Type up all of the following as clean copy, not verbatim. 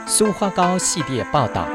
苏花高系列报道。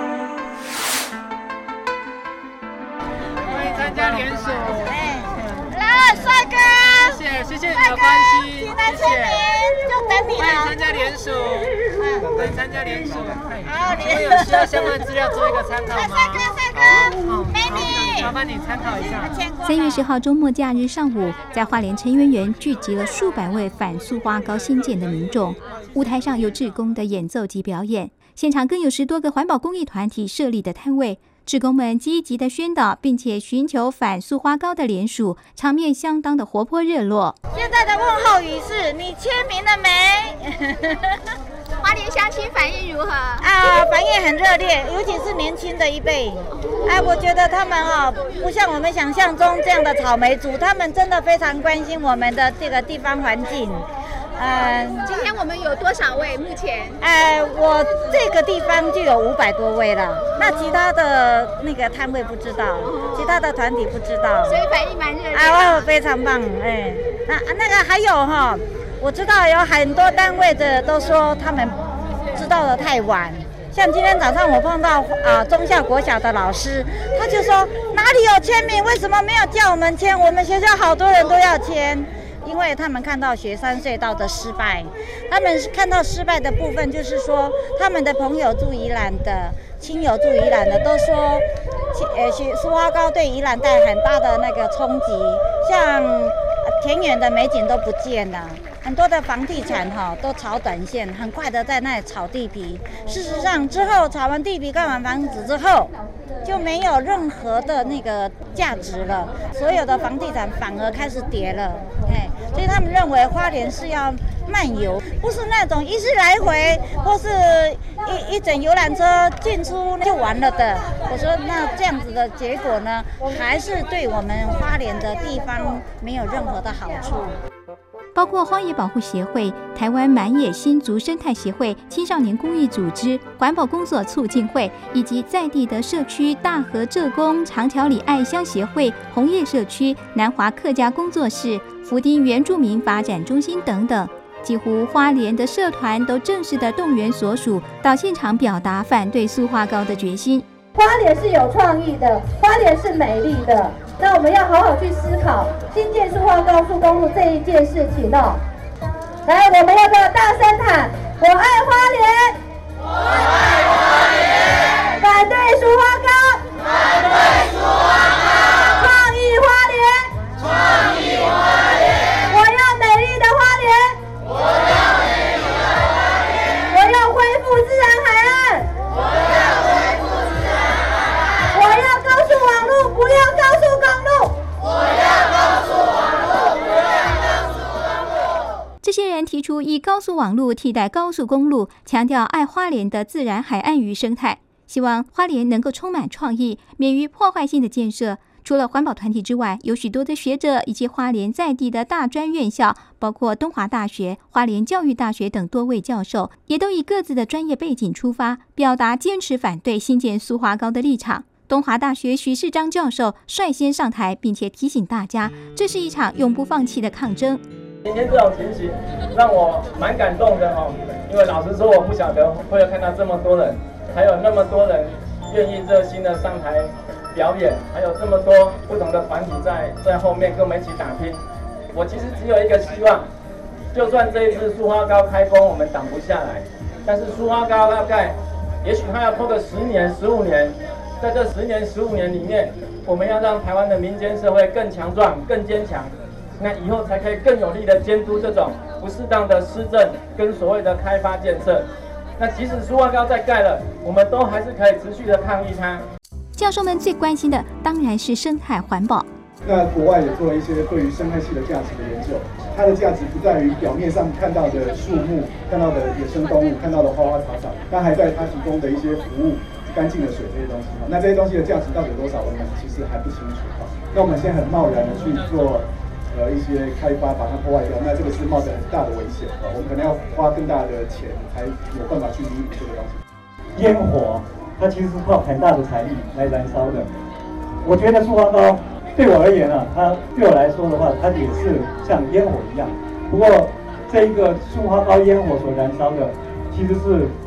欢迎参加联署。 来，帅哥， 谢谢你的关心， 请来签名，就等你了。 欢迎参加联署，欢迎参加联署。 好， 我有需要相关的资料做一个参考吗？ 帅哥，美女， 麻烦你参考一下。 3月10号周末假日上午，在花莲陈圆园聚集了数百位反苏花高新建的民众，舞台上有志工的演奏及表演，现场更有10多个环保公益团体设立的摊位。志工们积极的宣导，并且寻求反苏花高的联署，场面相当的活泼热络。 现在的问候语是：你签名了没？ 花莲乡亲反应如何？ 反应很热烈，尤其是年轻的一辈。我觉得他们不像我们想象中这样的草莓族，他们真的非常关心我们的这个地方环境。 今天我们有多少位？目前我这个地方就有500多位了，那其他的那个摊位不知道，其他的团体不知道， 所以反应蛮热烈。 非常棒，那个还有我知道有很多单位的都说他们知道的太晚，像今天早上我碰到中校国小的老师，他就说哪里有签名，为什么没有叫我们签？我们学校好多人都要签。因为他们看到雪山隧道的失败，他们看到失败的部分就是说，他们的朋友住宜兰的、亲友住宜兰的都说，苏花高对宜兰带很大的那个冲击，像田园的美景都不见了，很多的房地产都炒短线，很快的在那里炒地皮。事实上之后炒完地皮、盖完房子之后，就没有任何的那个价值了，所有的房地产反而开始跌了。所以他们认为花莲是要漫游，不是那种一次来回或是一整游览车进出就完了的。我说那这样子的结果呢，还是对我们花莲的地方没有任何的好处。 包括荒野保护协会、台湾满野新竹生态协会、青少年公益组织、环保工作促进会，以及在地的社区大和社工、长条里爱乡协会、红叶社区、南华客家工作室、福丁原住民发展中心等等，几乎花莲的社团都正式的动员所属到现场表达反对苏花高的决心。 花莲是有创意的，花莲是美丽的，那我们要好好去思考新建苏花高速公路这一件事情哦。来，我们要不要大声喊“我爱花莲，我爱花莲”，反对苏花高，反对苏花高，创意花莲，创意花莲，我要美丽的花莲，我要美丽的花莲，我要恢复自然海岸，我要恢复自然海岸，我要高速网路，不要高速公路，我要高速网路，不要高速公路。 这些人提出以高速网路替代高速公路，强调爱花莲的自然海岸与生态，希望花莲能够充满创意，免于破坏性的建设。除了环保团体之外，有许多的学者以及花莲在地的大专院校，包括东华大学、花莲教育大学等多位教授，也都以各自的专业背景出发，表达坚持反对新建苏花高的立场。东华大学徐世章教授率先上台，并且提醒大家，这是一场永不放弃的抗争。 今天这种情形让我蛮感动的因为老实说，我不晓得会有看到这么多人，还有那么多人愿意热心的上台表演，还有这么多不同的团体在后面跟我们一起打拼。我其实只有一个希望，就算这一次苏花高开工我们挡不下来，但是苏花高要盖，也许它要拖个10年、15年，在这10年、15年里面，我们要让台湾的民间社会更强壮、更坚强，那以后才可以更有力的监督这种不适当的施政跟所谓的开发建设。那即使苏花高再盖了，我们都还是可以持续的抗议它。 教授们最关心的当然是生态环保。 那国外也做了一些对于生态系的价值的研究，它的价值不在于表面上看到的树木、看到的野生动物、看到的花花草草，它还在它提供的一些服务、干净的水这些东西。那这些东西的价值到底有多少，我们其实还不清楚。那我们现在很贸然的去做一些开发，把它破坏掉，那这个是冒着很大的危险我们可能要花更大的钱才有办法去弥补这个东西。 烟火它其实是靠很大的财力来燃烧的。我觉得苏花高对我而言它对我来说的话，它也是像烟火一样。不过这一个苏花高烟火所燃烧的，其实是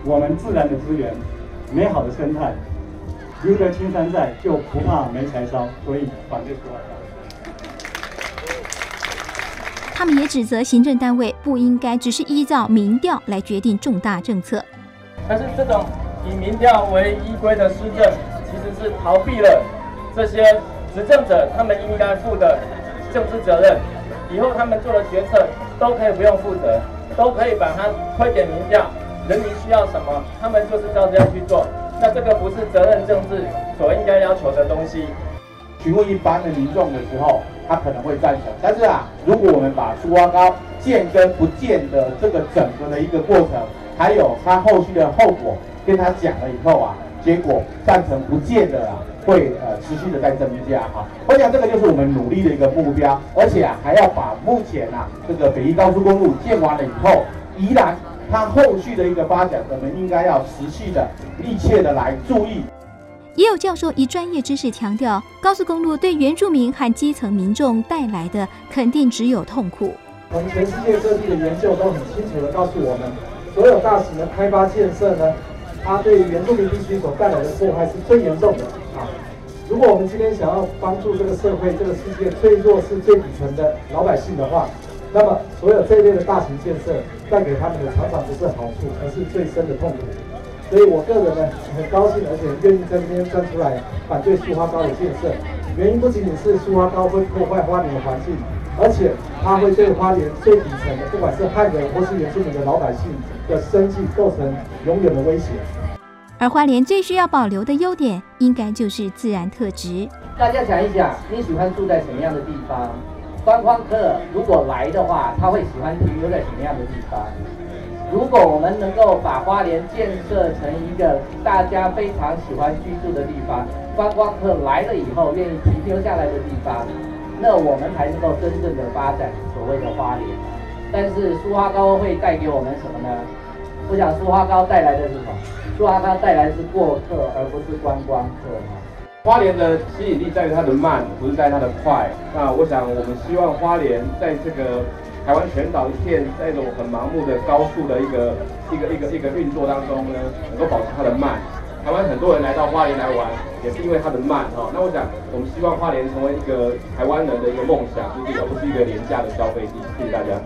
我们自然的资源、美好的生态，留得青山在，就不怕没柴烧。所以反对塑化膏。 他们也指责行政单位不应该只是依照民调来决定重大政策。 但是这种以民调为依归的施政，其实是逃避了这些执政者他们应该负的政治责任。以后他们做的决策都可以不用负责，都可以把它推给民调，人民需要什么，他们就是照这样去做。那这个不是责任政治所应该要求的东西。 询问一般的民众的时候，他可能会赞成，但是如果我们把塑化膏见跟不见的这个整个的一个过程，还有它后续的后果跟他讲了以后结果赞成不见的会持续的在增加我想这个就是我们努力的一个目标，而且还要把目前这个北宜高速公路建完了以后，宜兰它后续的一个发展，我们应该要持续的密切的来注意。 也有教授以专业知识强调，高速公路对原住民和基层民众带来的肯定只有痛苦。 我们全世界各地的研究都很清楚的告诉我们，所有大型的开发建设呢，它对原住民地区所带来的破坏是最严重的如果我们今天想要帮助这个社会、这个世界最弱势、最底层的老百姓的话，那么所有这一类的大型建设带给他们的常常不是好处，而是最深的痛苦。所以我个人呢很高兴，而且愿意在这边站出来反对塑化膏的建设。原因不仅仅是塑化膏会破坏花莲的环境，而且它会对花莲最底层的，不管是汉人或是原住民的老百姓的生计构成永远的威胁。 而花莲最需要保留的优点，应该就是自然特质。 大家想一想，你喜欢住在什么样的地方？观光客如果来的话，他会喜欢停留在什么样的地方？如果我们能够把花莲建设成一个大家非常喜欢居住的地方，观光客来了以后愿意停留下来的地方，那我们才能够真正的发展所谓的花莲。但是塑化膏会带给我们什么呢？我想塑化膏带来的是什么？塑化膏带来的是过客，而不是观光客。 花莲的吸引力在于它的慢，不是在它的快。那我想，我们希望花莲在这个台湾全岛一片在一种很盲目的高速的一个运作当中呢，能够保持它的慢。台湾很多人来到花莲来玩，也是因为它的慢那我想，我们希望花莲成为一个台湾人的一个梦想，而不是一个廉价的消费地。谢谢大家。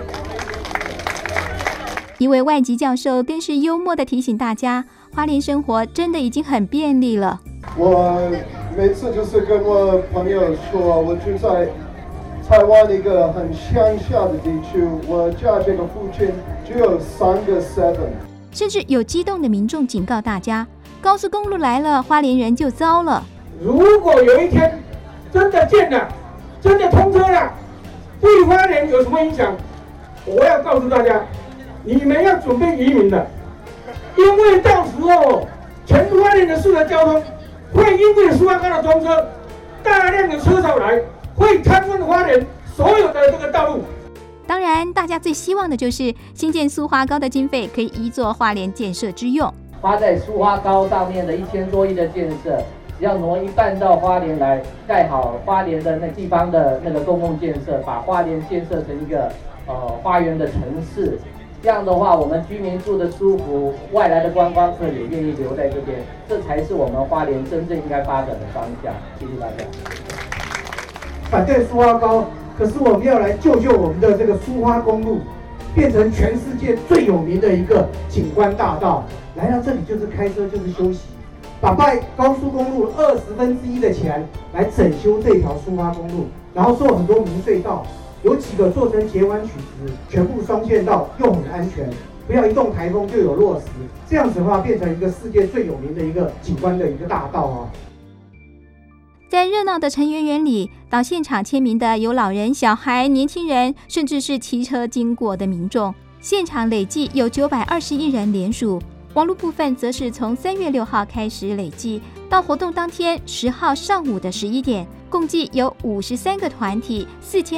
一位外籍教授更是幽默地提醒大家，花莲生活真的已经很便利了。 我每次就是跟我朋友说，我住在台湾一个很乡下的地区，我家这个附近只有3个 7。 甚至有激动的民众警告大家，高速公路来了，花莲人就糟了。 如果有一天真的建了，真的通车了，对花莲有什么影响？我要告诉大家，你们要准备移民了，因为到时候全花莲的市的交通会因为塑化膏的通车，大量的车潮来，会瘫痪花莲所有的这个道路。 当然，大家最希望的就是新建塑化膏的经费可以移作花莲建设之用。 花在塑化膏上面的1000多亿的建设，只要挪一半到花莲来，盖好花莲的那地方的那个公共建设，把花莲建设成一个花园的城市。这样的话，我们居民住得舒服，外来的观光客也愿意留在这边，这才是我们花莲真正应该发展的方向。谢谢大家。 反对塑化膏，可是我们要来救救我们的这个苏花公路，变成全世界最有名的一个景观大道。来到这里就是开车就是休息，把高速公路1/20的钱来整修这条苏花公路，然后做很多明隧道。有几个做成截弯曲直，全部双线道又很安全，不要一动台风就有落石，这样子的话变成一个世界最有名的一个景观的一个大道在热闹的成员园里，到现场签名的有老人、小孩、年轻人，甚至是骑车经过的民众。现场累计有921人联署，网络部分则是从3月6号开始累计，到活动当天10号上午的11点。共计有53个团体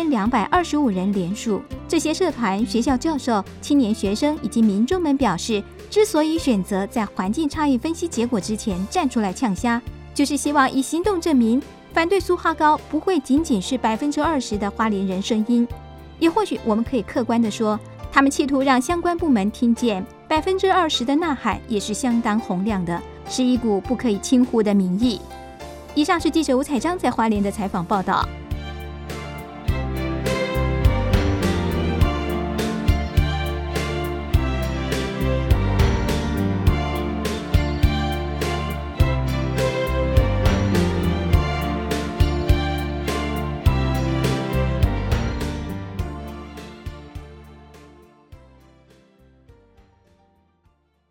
，4225人联署。这些社团、学校教授、青年学生以及民众们表示，之所以选择在环境差异分析结果之前站出来呛虾，就是希望以行动证明，反对塑化膏不会仅仅是20%的花莲人声音。也或许我们可以客观地说，他们企图让相关部门听见， 20%的呐喊也是相当洪亮的，是一股不可以轻忽的民意。以上是记者吴彩章在花莲的采访报道。